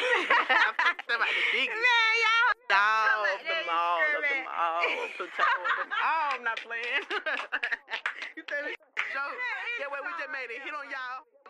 I'm about the biggest. Man, y'all. Dog of them all, Pluto of them all. I'm not playing. You think it's a joke? Yeah, well, we just made it hit on y'all.